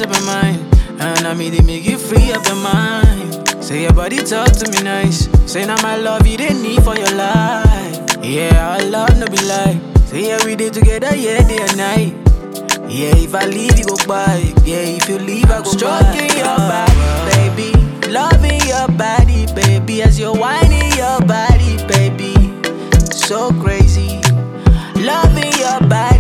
up your mind. And I mean, they make you free up your mind. Say your body talk to me nice. Say now my love you didn't need for your life. Yeah, our love no be lie. Say yeah, we did together, yeah, day and night. Yeah, if I leave, you go by. Yeah, if you leave, I go stroking by. Your body, baby. Loving your body, baby. As you're whining your body, baby. So crazy. Loving your body.